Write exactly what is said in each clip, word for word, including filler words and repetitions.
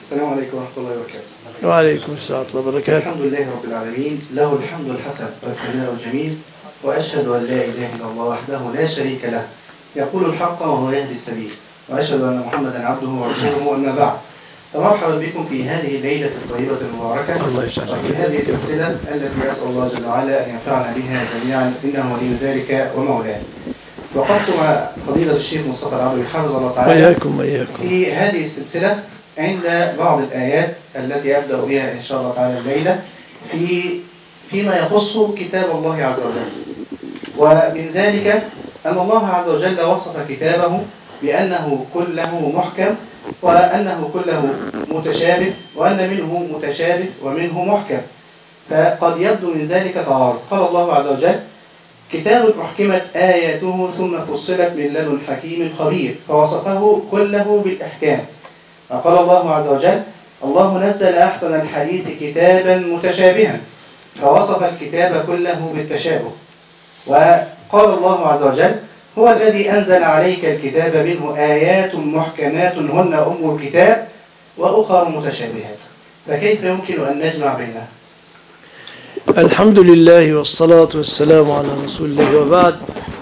السلام عليكم ورحمة الله وبركاته. وعليكم السلام ورحمة الله وبركاته. الحمد لله رب العالمين، له الحمد الحسن والثناء الجميل، وأشهد أن لا إله إلا الله وحده لا شريك له يقول الحق وهو يهدي السبيل، وأشهد أن محمدا عبده ورسوله، أما بعد. فمرحبا بكم في هذه الليلة الطيبة المباركة، وفي هذه السلسلة التي أسأل الله جل وعلا أن ينفعنا بها جميعا إنه ولي ذلك ومولاه. وقفت مع فضيلة الشيخ مصطفى العبدي حفظه الله تعالى وإياكم وإياكم في هذه السلسلة عند بعض الآيات التي أبدأ بها إن شاء الله تعالى الليلة في فيما يخص كتاب الله عز وجل. ومن ذلك أن الله عز وجل وصف كتابه بأنه كله محكم، وأنه كله متشابه، وأن منه متشابه ومنه محكم. فقد يبدو من ذلك تعارض. قال الله عز وجل: كتاب أحكمت آياته ثم فصلت من لدن حكيم خبير، فوصفه كله بالإحكام. فقال الله عز وجل: الله نزل أحسن الحديث كتابا متشابها، فوصف الكتاب كله بالتشابه. وقال الله عز وجل: هو الذي أنزل عليك الكتاب منه آيات محكمات هن أم الكتاب وأخر متشابهات. فكيف يمكن أن نجمع بينها؟ الحمد لله والصلاة والسلام على رسول الله، وبعد.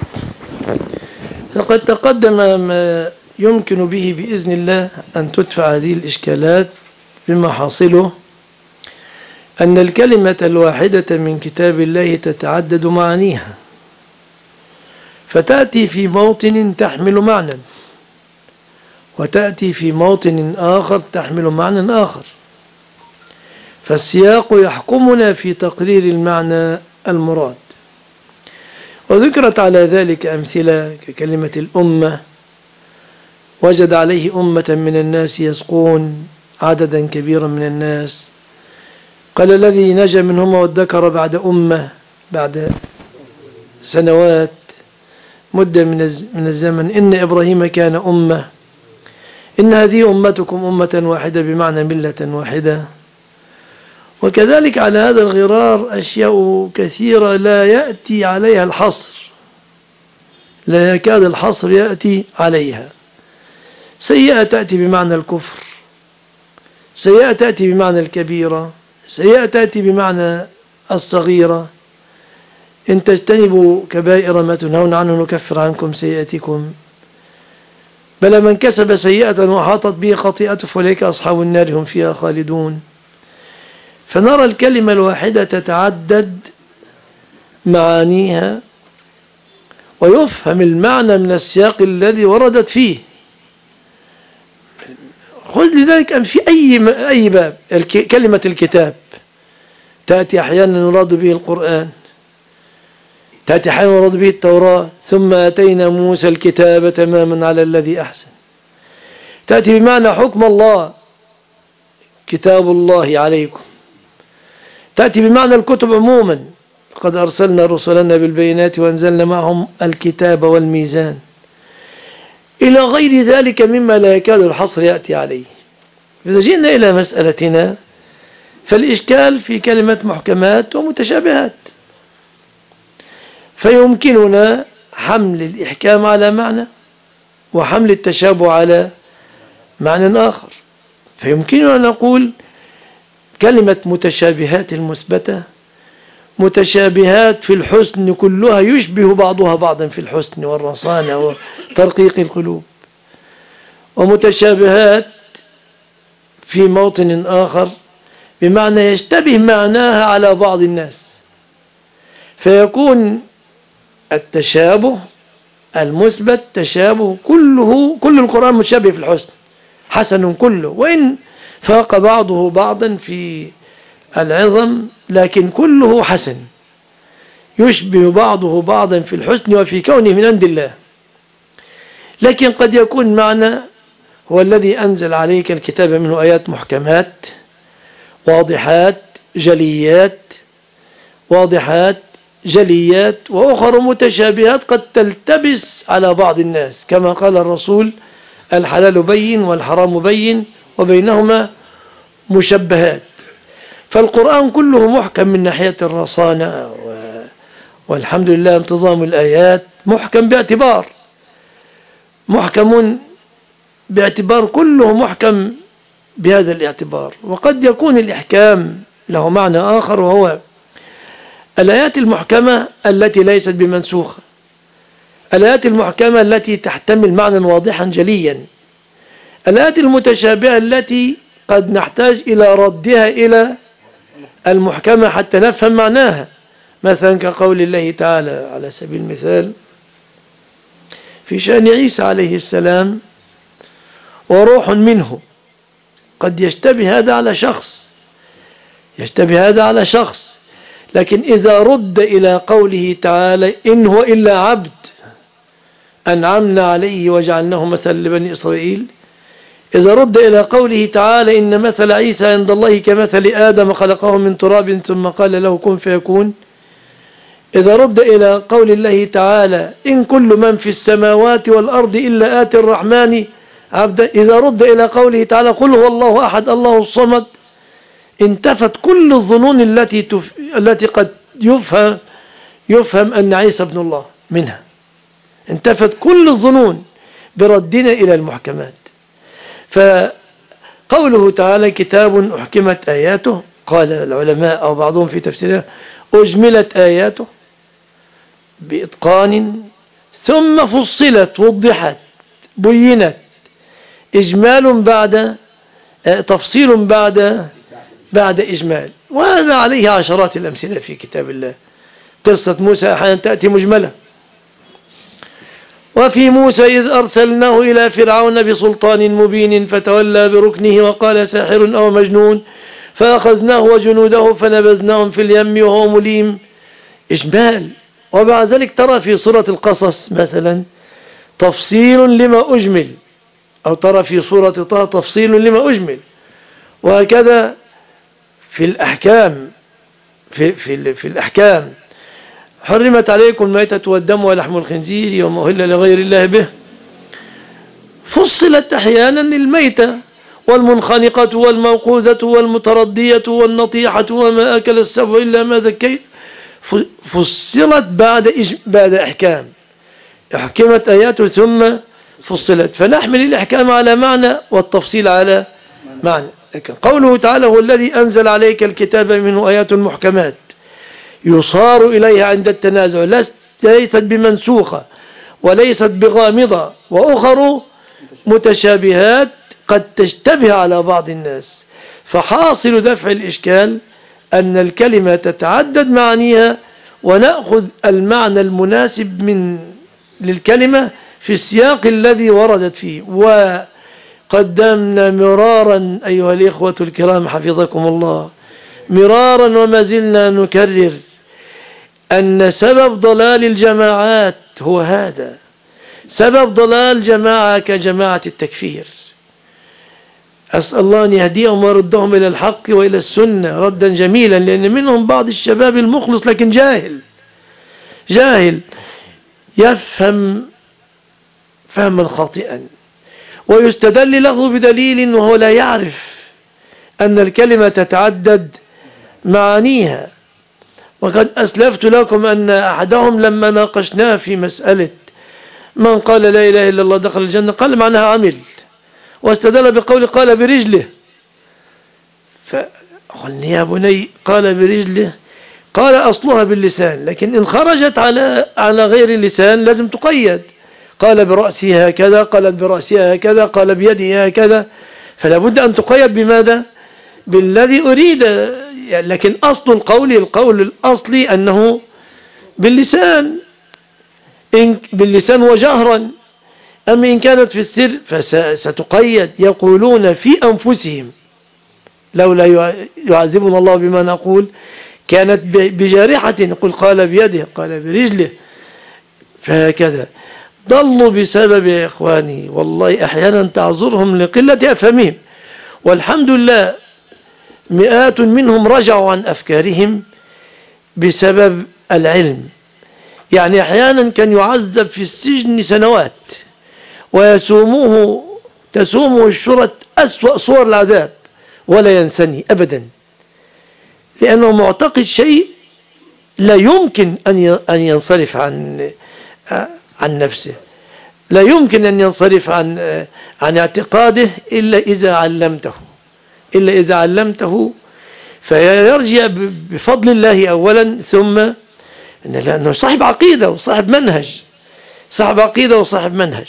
فقد تقدم ما يمكن به بإذن الله أن تدفع هذه الإشكالات، بما حاصله أن الكلمة الواحدة من كتاب الله تتعدد معانيها، فتأتي في موطن تحمل معنى، وتأتي في موطن آخر تحمل معنى آخر، فالسياق يحكمنا في تقرير المعنى المراد. وذكرت على ذلك أمثلة ككلمة الأمة: وجد عليه أمة من الناس يسقون عددا كبيرا من الناس. قال الذي نجا منهما وادكر بعد أمة، بعد سنوات مدة من الزمن: إن إبراهيم كان أمة، إن هذه أمتكم أمة واحدة، بمعنى ملة واحدة. وكذلك على هذا الغرار أشياء كثيرة لا يأتي عليها الحصر، لا يكاد الحصر يأتي عليها. سيئة تأتي بمعنى الكفر، سيئة تأتي بمعنى الكبيرة، سيئة تأتي بمعنى الصغيرة. إن تجتنبوا كبائر ما تنهون عنه نكفر عنكم سيئاتكم. بل من كسب سيئة وحاطت به خطيئته فأولئك أصحاب النار هم فيها خالدون. فنرى الكلمة الواحدة تتعدد معانيها، ويفهم المعنى من السياق الذي وردت فيه. خذ لذلك أن في أي أي باب كلمة الكتاب تأتي أحيانا يراد به القرآن، تأتي أحيانا يراد به التوراة: ثم آتينا موسى الكتاب تماما على الذي أحسن. تأتي بمعنى حكم الله: كتاب الله عليكم. تأتي بمعنى الكتب عموما: قد أرسلنا رسلنا بالبينات وأنزلنا معهم الكتاب والميزان، إلى غير ذلك مما لا يكاد الحصر يأتي عليه. إذا جئنا إلى مسألتنا، فالإشكال في كلمة محكمات ومتشابهات، فيمكننا حمل الإحكام على معنى، وحمل التشابه على معنى آخر. فيمكننا أن نقول كلمة متشابهات المثبتة: متشابهات في الحسن كلها يشبه بعضها بعضا في الحسن والرصانة وترقيق القلوب، ومتشابهات في موطن آخر بمعنى يشتبه معناها على بعض الناس. فيكون التشابه المثبت تشابه كله، كل القرآن متشابه في الحسن، حسن كله، وإن فاق بعضه بعضا في العظم، لكن كله حسن، يشبه بعضه بعضا في الحسن وفي كونه من عند الله. لكن قد يكون معنى: هو الذي أنزل عليك الكتاب منه آيات محكمات واضحات جليات، واضحات جليات، وأخر متشابهات قد تلتبس على بعض الناس، كما قال الرسول: الحلال بين والحرام بين وبينهما مشبهات. فالقرآن كله محكم من ناحية الرصانة، والحمد لله انتظام الآيات محكم باعتبار محكم باعتبار كله محكم بهذا الاعتبار. وقد يكون الإحكام له معنى آخر، وهو الآيات المحكمة التي ليست بمنسوخة، الآيات المحكمة التي تحتمل معنى واضحا جليا، الآيات المتشابهة التي قد نحتاج إلى ردها إلى المحكمة حتى نفهم معناها، مثلا كقول الله تعالى على سبيل المثال في شأن عيسى عليه السلام وروح منه. قد يشتبه هذا على شخص، يشتبه هذا على شخص، لكن إذا رد إلى قوله تعالى إن هو إلا عبد أنعمنا عليه وجعلناه مثلا لبني إسرائيل، إذا رد إلى قوله تعالى إن مثل عيسى عند الله كمثل آدم خلقه من تراب ثم قال له كن فيكون، إذا رد إلى قول الله تعالى إن كل من في السماوات والأرض إلا آتي الرحمن عبدا، إذا رد إلى قوله تعالى قل هو الله أحد الله الصمد، انتفت كل الظنون التي تف... التي قد يفهم يفهم أن عيسى ابن الله منها، انتفت كل الظنون بردنا إلى المحكمات. فقوله تعالى كتاب أحكمت آياته، قال العلماء أو بعضهم في تفسيره أجملت آياته بإتقان ثم فصلت وضحت بينت، إجمال بعد تفصيل بعد بعد إجمال. وهذا عليه عشرات الأمثلة في كتاب الله. قصة موسى أحيانا تأتي مجملة، وفي موسى إذ أرسلناه إلى فرعون بسلطان مبين فتولى بركنه وقال ساحر أو مجنون فأخذناه وجنوده فنبذناهم في اليم وهو مليم، إجمال. وبعد ذلك ترى في سورة القصص مثلا تفصيل لما أجمل، أو ترى في سورة طه تفصيل لما أجمل، وهكذا في الأحكام في, في, في الأحكام حرمت عليكم الميتة والدم ولحم الخنزير وما أهل لغير الله به، فصلت أحيانا الميتة والمنخنقة والموقوذة والمتردية والنطيحة وما أكل السبع إلا ما ذكيت، فصلت بعد إج... بعد أحكام، أحكمت آياته ثم فصلت. فنحمل الأحكام على معنى والتفصيل على معنى. قوله تعالى هو الذي أنزل عليك الكتاب منه آيات محكمات يصار إليها عند التنازع، ليست بمنسوخة وليست بغامضة، وأخر متشابهات قد تشتبه على بعض الناس. فحاصل دفع الإشكال أن الكلمة تتعدد معانيها، ونأخذ المعنى المناسب من للكلمة في السياق الذي وردت فيه. وقدمنا مرارا أيها الإخوة الكرام حفظكم الله مرارا وما زلنا نكرر أن سبب ضلال الجماعات هو هذا، سبب ضلال جماعة كجماعة التكفير. أسأل الله أن يهديهم ويردهم إلى الحق وإلى السنة ردا جميلا، لأن منهم بعض الشباب المخلص لكن جاهل جاهل يفهم فهما خاطئا ويستدل له بدليل وهو لا يعرف أن الكلمة تتعدد معانيها. وقد أسلفت لكم أن أحدهم لما ناقشناه في مسألة من قال لا إله إلا الله دخل الجنة قال معناها عمل، واستدل بقول قال برجله، فقلنا يا بني قال برجله قال أصلها باللسان، لكن إن خرجت على على غير اللسان لازم تقيد، قال برأسها هكذا، قالت برأسها هكذا، قال بيده هكذا، فلا بد أن تقيد بماذا؟ بالذي أريد. يعني لكن أصل القول القول الأصلي أنه باللسان، إن باللسان وجهرا، أما إن كانت في السر فستقيد. يقولون في أنفسهم لولا يعذبنا الله بما نقول كانت بجارحة، يقول قال بيده قال برجله، فهكذا ضلوا بسبب يا إخواني. والله أحيانا تعذرهم لقلة أفهمهم، والحمد لله مئات منهم رجعوا عن أفكارهم بسبب العلم. يعني أحيانا كان يعذب في السجن سنوات ويسوموه تسومه الشرط أسوأ صور العذاب ولا ينسني أبدا، لأنه معتقد شيء لا يمكن أن ينصرف عن عن نفسه، لا يمكن أن ينصرف عن عن اعتقاده إلا إذا علمته إلا إذا علمته، فيرجع بفضل الله أولا، ثم لأنه صاحب عقيدة وصاحب منهج، صاحب عقيدة وصاحب منهج.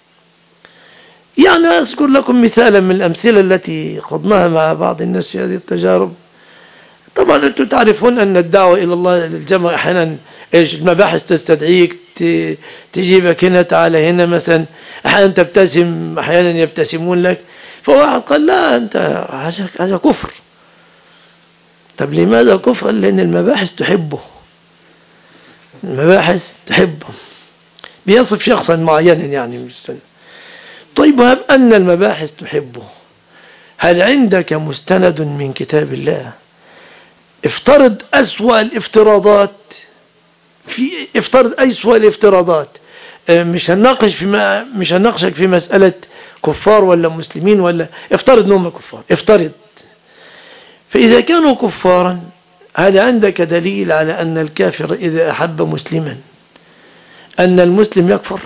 يعني أذكر لكم مثالا من الأمثلة التي خضناها مع بعض الناس في هذه التجارب. طبعا أنتم تعرفون أن الدعوة إلى الله للجمع أحيانا المباحث تستدعيك، تجيبك هنا تعالى هنا مثلا، أحيانا تبتسم أحيانا يبتسمون لك، فواحد قال لا أنت هذا كفر. طب لماذا كفر؟ لأن المباحث تحبه، المباحث تحبه، بيصف شخصا معينا يعني مستند. طيب وهب أن المباحث تحبه، هل عندك مستند من كتاب الله؟ افترض أسوأ الافتراضات، في افترض أسوأ الافتراضات، مش هنناقش في ما مش هنناقشك في مسألة كفار ولا مسلمين، ولا افترض انهم كفار، افترض. فإذا كانوا كفارا، هل عندك دليل على أن الكافر إذا أحب مسلما أن المسلم يكفر؟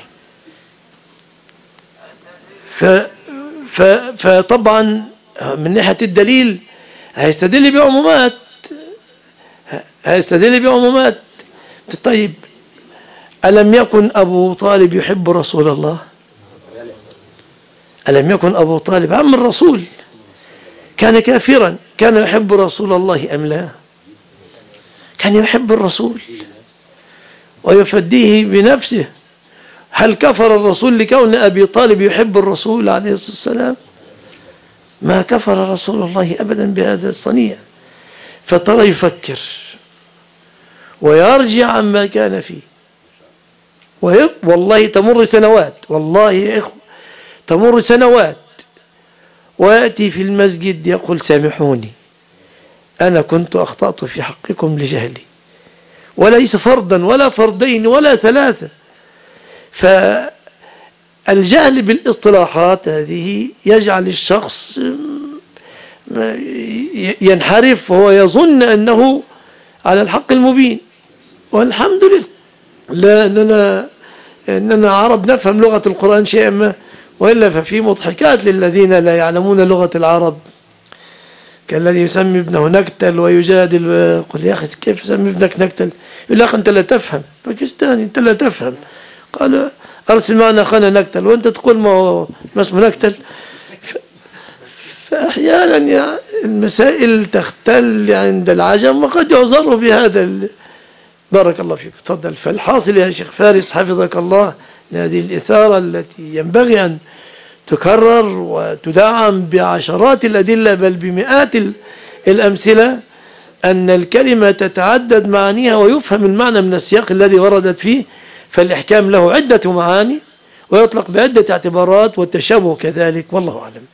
ف ف فطبعا من ناحية الدليل هيستدل بعمومات، هيستدل بعمومات. طيب ألم يكن أبو طالب يحب رسول الله؟ ألم يكن أبو طالب عم الرسول كان كافرا، كان يحب رسول الله أم لا؟ كان يحب الرسول ويفديه بنفسه. هل كفر الرسول لكون أبي طالب يحب الرسول عليه الصلاة والسلام؟ ما كفر رسول الله أبدا بهذا الصنيع. فترى يفكر ويرجع عما كان فيه، والله تمر سنوات، والله يا إخوة تمر سنوات، ويأتي في المسجد يقول سامحوني أنا كنت أخطأت في حقكم لجهلي، وليس فردا ولا فردين ولا ثلاثة. فالجهل بالاصطلاحات هذه يجعل الشخص ينحرف وهو يظن أنه على الحق المبين. والحمد لله لا أننا, إننا عرب نفهم لغة القرآن شيئا ما، وإلا ففي مضحكات للذين لا يعلمون لغة العرب، كالذي يسمي ابنه نكتل ويجادل. قل يا أخي كيف يسمي ابنك نكتل؟ يقول لك أنت لا تفهم، باكستاني أنت لا تفهم. قال أرسل معنا أخانا نكتل، وأنت تقول ما اسمه نكتل. فأحيانا يعني المسائل تختل عند العجم، وقد يعذر بهذا. بارك الله فيك، تفضل. فالحاصل يا شيخ فارس حفظك الله، هذه الإثارة التي ينبغي أن تكرر وتدعم بعشرات الأدلة بل بمئات الأمثلة، أن الكلمة تتعدد معانيها ويفهم المعنى من السياق الذي وردت فيه. فالإحكام له عدة معاني ويطلق بعدة اعتبارات، والتشابه كذلك، والله أعلم.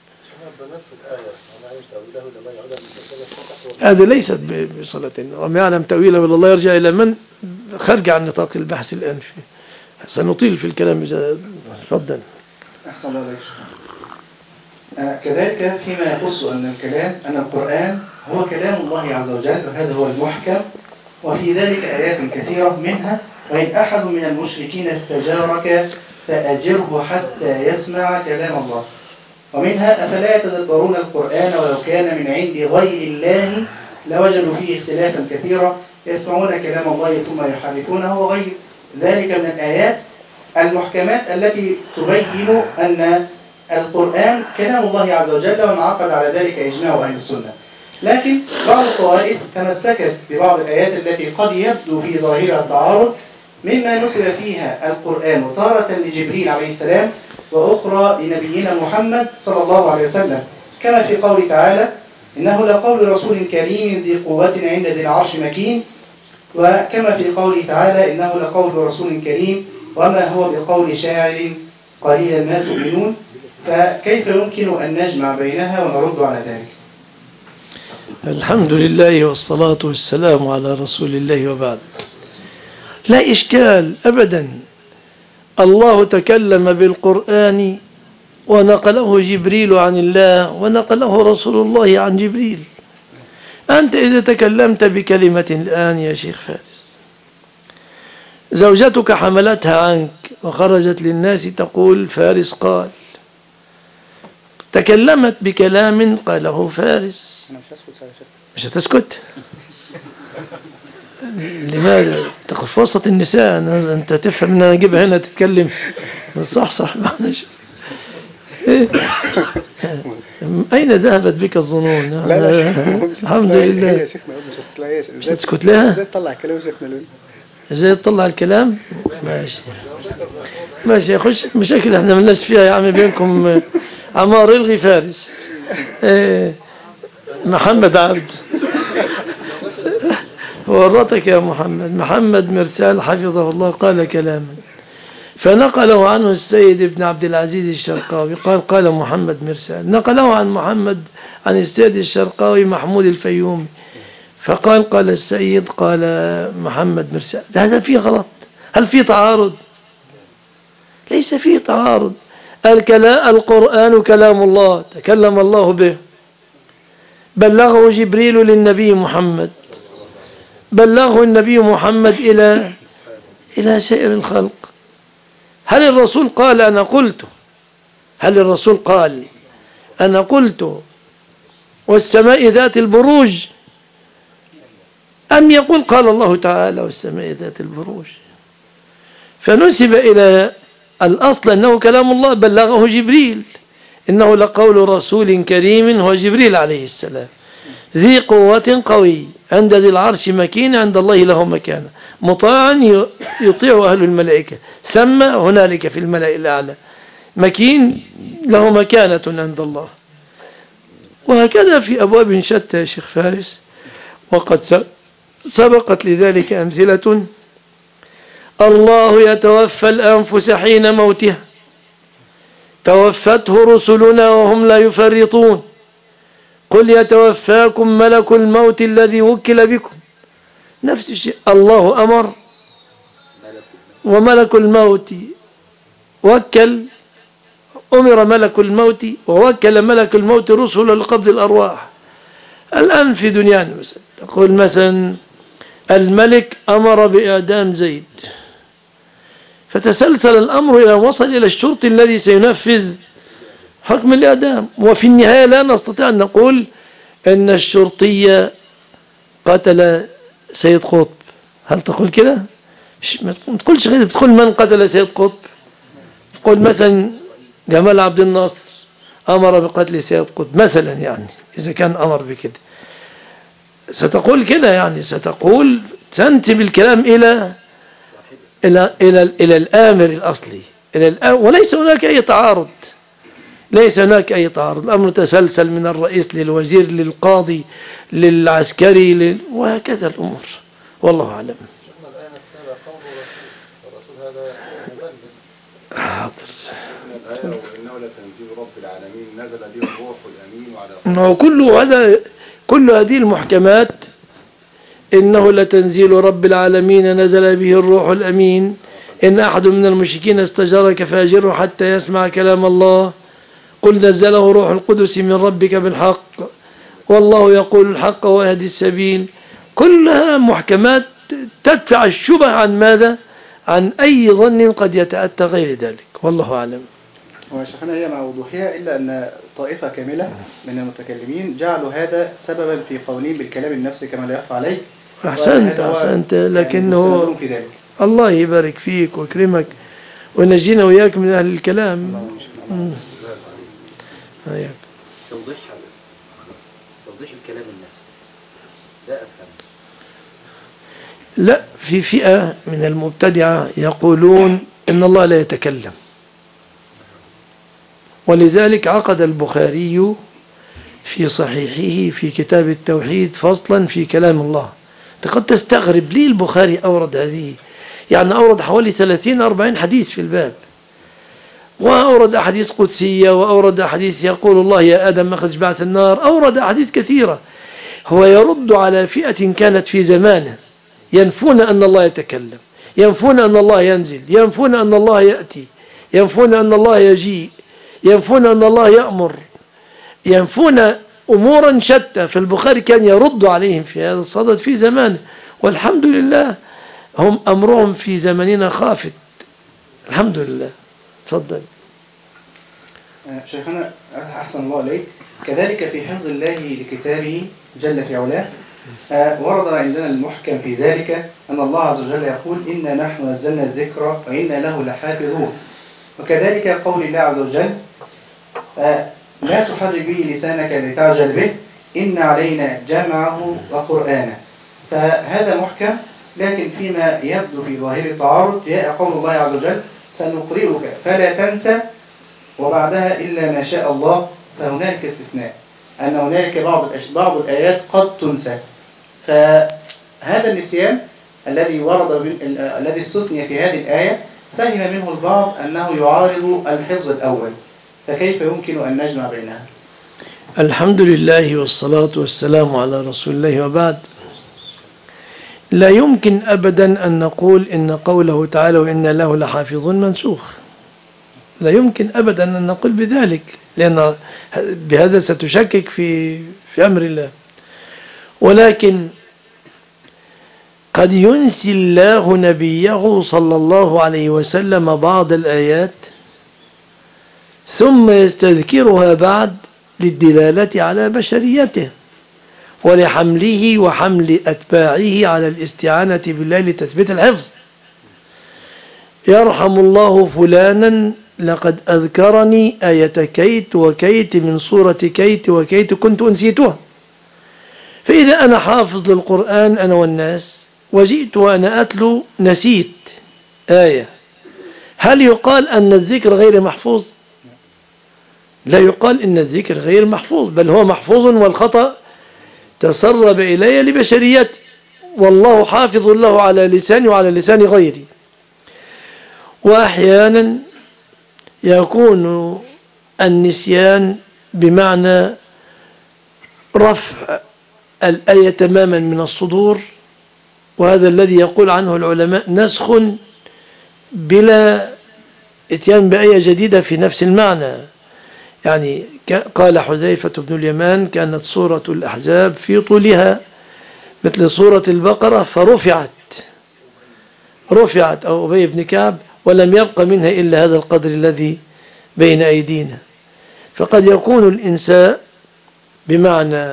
هذا ليست بصلة، وما يعلم تأويله إلا الله، يرجع إلى من خارج عن نطاق البحث الآن فيه. سنطيل في الكلام إذا تفضل. أحسن الله عليك. آه كذلك فيما يخص أن الكلام أن القرآن هو كلام الله عز وجل، وهذا هو المحكم، وفي ذلك آيات كثيرة منها وإن أحد من المشركين استجارك فأجره حتى يسمع كلام الله. ومنها أفلا يتدبرون القرآن ولو كان من عند غير الله لوجدوا فيه اختلافا كثيرا يسمعون كلام الله ثم يحرفونه، وغير ذلك من الآيات المحكمات التي تبين أن القرآن كلام الله عز وجل، وانعقد على ذلك إجماع أهل السنة. لكن بعض الطوائف تمسكت ببعض الآيات التي قد يبدو في ظاهرها التعارض، مما نسب فيها القرآن تارة لجبريل عليه السلام وأخرى لنبينا محمد صلى الله عليه وسلم، كما في قول تعالى إنه لقول رسول كريم ذي قوة عند ذي العرش مكين، وكما في قوله تعالى إنه لقول رسول كريم وما هو بقول شاعر قليلا ما تؤمنون. فكيف يمكن أن نجمع بينها ونرد على ذلك؟ الحمد لله والصلاة والسلام على رسول الله، وبعد. لا إشكال أبدا، الله تكلم بالقرآن ونقله جبريل عن الله ونقله رسول الله عن جبريل. أنت إذا تكلمت بكلمة الآن يا شيخ فارس، زوجتك حملتها عنك وخرجت للناس تقول فارس قال، تكلمت بكلام قاله فارس. أنا مش هسكت يا شيخ. مش هتسكت؟ لماذا؟ تاخذ فرصة النساء. أنت تفهم أن أنا أجيبها هنا تتكلم. صح صح معلش. أين ذهبت بك الظنون؟ لا لا الحمد لله. يا شيخنا مش هسكت لها. مش هتسكت لها؟ ازاي تطلع كلام شيخنا لون؟ ازاي تطلع الكلام؟ ماشي ماشي. يخش مشاكل احنا ملناش فيها يا عم. بينكم عمار الغي فارس. ايه محمد عبد ورطك يا محمد. محمد مرسال حفظه الله قال كلاما فنقله عنه السيد ابن عبد العزيز الشرقاوي قال قال محمد مرسال. نقله عن محمد عن السيد الشرقاوي محمود الفيومي فقال قال السيد قال محمد مرسال. هذا فيه غلط. هل فيه تعارض؟ ليس فيه تعارض. الكلام القرآن كلام الله تكلم الله به بلغه جبريل للنبي محمد بلغه النبي محمد إلى إلى سائر الخلق. هل الرسول قال أنا قلت؟ هل الرسول قال أنا قلت والسماء ذات البروج أم يقول قال الله تعالى والسماء ذات البروج؟ فنسب إلى الأصل أنه كلام الله بلغه جبريل إنه لقول رسول كريم هو جبريل عليه السلام ذي قوة قوي عند ذي العرش مكين عند الله له مكانة مطاع يطيع أهل الملائكة ثم هنالك في الملأ الأعلى مكين له مكانة عند الله. وهكذا في أبواب شتى يا شيخ فارس. وقد سبقت لذلك أمثلة. الله يتوفى الأنفس حين موتها توفته رسلنا وهم لا يفرطون قل يتوفاكم ملك الموت الذي وكل بكم. نفس الشيء. الله أمر وملك الموت وكل أمر ملك الموت ووكل ملك الموت رسل لقبض الأرواح. الآن في دنيانا مثلا تقول مثلا الملك أمر بإعدام زيد فتسلسل الأمر إلى وصل إلى الشرطي الذي سينفذ حكم الإعدام. وفي النهاية لا نستطيع أن نقول أن الشرطية قتل سيد قطب. هل تقول كده؟ ما تقولش غير تقول من قتل سيد قطب. تقول مثلا جمال عبد الناصر أمر بقتل سيد قطب مثلا يعني إذا كان أمر بكده ستقول كده يعني ستقول تنتبه الكلام إلى إلى إلى إلى الآمر الأصلي إلى الآمر وليس هناك أي تعارض. ليس هناك أي تعارض. الأمر تسلسل من الرئيس للوزير للقاضي للعسكري لل... وهكذا الأمور والله أعلم. حاضر. إنه لتنزيل رب العالمين نزل به الروح الأمين وعلى كل هذا كل هذه المحكمات إنه لتنزيل رب العالمين نزل به الروح الأمين إن أحد من المشركين استجارك فأجره حتى يسمع كلام الله قل نزله روح القدس من ربك بالحق والله يقول الحق ويهدي السبيل. كلها محكمات تدفع الشبه عن ماذا؟ عن أي ظن قد يتأتى غير ذلك والله أعلم. وشيخنا هي مع وضوحها إلا أن طائفة كاملة من المتكلمين جعلوا هذا سببا في قولهم بالكلام النفسي كما لا يخفى عليك. أحسنت أحسنت لكنه يعني الله يبارك فيك ويكرمك ونجينا وياك من أهل الكلام. توضيح توضيح الكلام النفسي لا أفهم. لا في فئة من المبتدعة يقولون إن الله لا يتكلم ولذلك عقد البخاري في صحيحه في كتاب التوحيد فصلا في كلام الله. قد تستغرب ليه البخاري أورد هذه يعني أورد حوالي ثلاثين أربعين حديث في الباب وأورد أحاديث قدسية وأورد أحاديث يقول الله يا آدم أخرج بعث النار أورد أحاديث كثيرة. هو يرد على فئة كانت في زمانه ينفون أن الله يتكلم ينفون أن الله ينزل ينفون أن الله يأتي ينفون أن الله يجيء ينفون أن الله يأمر ينفون أمورا شتى. فالبخاري كان يرد عليهم في هذا الصدد في زمانه والحمد لله هم أمرهم في زماننا خافت الحمد لله. تفضل. شيخنا أحسن الله عليك، كذلك في حفظ الله لكتابه جل في علاه آه ورد عندنا المحكم في ذلك أن الله عز وجل يقول إنا نحن نزلنا الذكر وإنا له لحافظون. وكذلك قول الله عز وجل آه لا تحرك به لسانك لتعجل به إن علينا جمعه وقرآنه. فهذا محكم، لكن فيما يبدو في ظاهر التعارض جاء قول الله عز وجل سنقرئك فلا تنسى وبعدها إلا ما شاء الله، فهناك استثناء أن هناك بعض بعض الآيات قد تنسى. فهذا النسيان الذي ورد الذي استثني في هذه الآية فهم منه البعض أنه يعارض الحفظ الأول، فكيف يمكن أن نجمع بينها؟ الحمد لله والصلاة والسلام على رسول الله، وبعد. لا يمكن أبدا أن نقول إن قوله تعالى وإن له لحافظ منسوخ، لا يمكن أبدا أن نقول بذلك، لأن بهذا ستشكك في في أمر الله. ولكن قد ينسي الله نبيه صلى الله عليه وسلم بعض الآيات ثم يستذكرها بعد للدلالة على بشريته ولحمله وحمل أتباعه على الاستعانة بالله لتثبيت الحفظ. يرحم الله فلانا لقد أذكرني آية كيت وكيت من سورة كيت وكيت كنت أنسيتها. فإذا أنا حافظ للقرآن أنا والناس وجئت وأنا أتلو نسيت آية، هل يقال أن الذكر غير محفوظ؟ لا يقال إن الذكر غير محفوظ، بل هو محفوظ والخطأ تسرب إلي لبشريتي، والله حافظ له على لساني وعلى لسان غيري. وأحيانا يكون النسيان بمعنى رفع الآية تماما من الصدور، وهذا الذي يقول عنه العلماء نسخ بلا اتيان بآية جديدة في نفس المعنى. يعني قال حذيفة بن اليمان كانت سورة الأحزاب في طولها مثل سورة البقرة فرفعت رفعت أو أبي بن كعب ولم يبق منها إلا هذا القدر الذي بين أيدينا. فقد يكون الإنساء بمعنى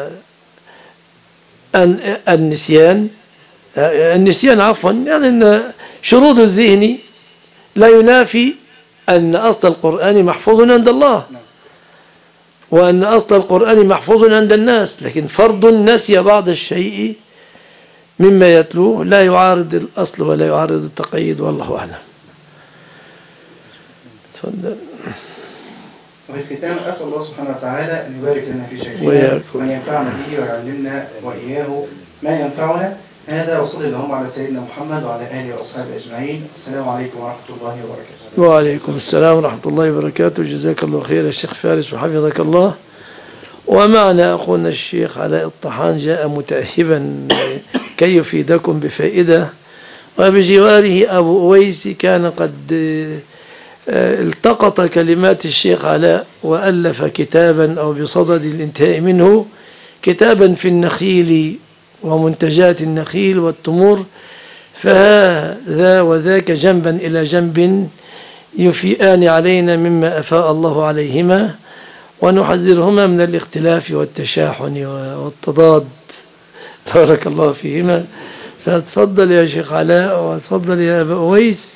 النسيان النسيان عفوا يعني أن شرود الذهن لا ينافي أن أصل القرآن محفوظ عند الله وأن أصل القرآن محفوظ عند الناس، لكن فرد نسي بعض الشيء مما يتلوه لا يعارض الأصل ولا يعارض التقييد، والله أعلم. تفضل. وفي الختام أسأل الله سبحانه وتعالى أن يبارك لنا في شيخنا وأن ينفعنا به ويعلمنا وإياه ما ينفعنا. هذا وصلى اللهم على سيدنا محمد وعلى آله وأصحابه أجمعين. السلام عليكم ورحمة الله وبركاته. وعليكم السلام ورحمة الله وبركاته. جزاك الله خير الشيخ فارس وحفظك الله. ومعنا أخونا الشيخ علاء الطحان جاء متأهبا كي يفيدكم بفائدة، وبجواره أبو أويس كان قد التقط كلمات الشيخ علاء وألف كتابا أو بصدد الانتهاء منه كتابا في النخيل ومنتجات النخيل والتمور، فهذا وذاك جنبا إلى جنب يفيئان علينا مما أفاء الله عليهما ونحذرهما من الاختلاف والتشاحن والتضاد بارك الله فيهما. فتفضل يا شيخ علاء وتفضل يا أبا أويس.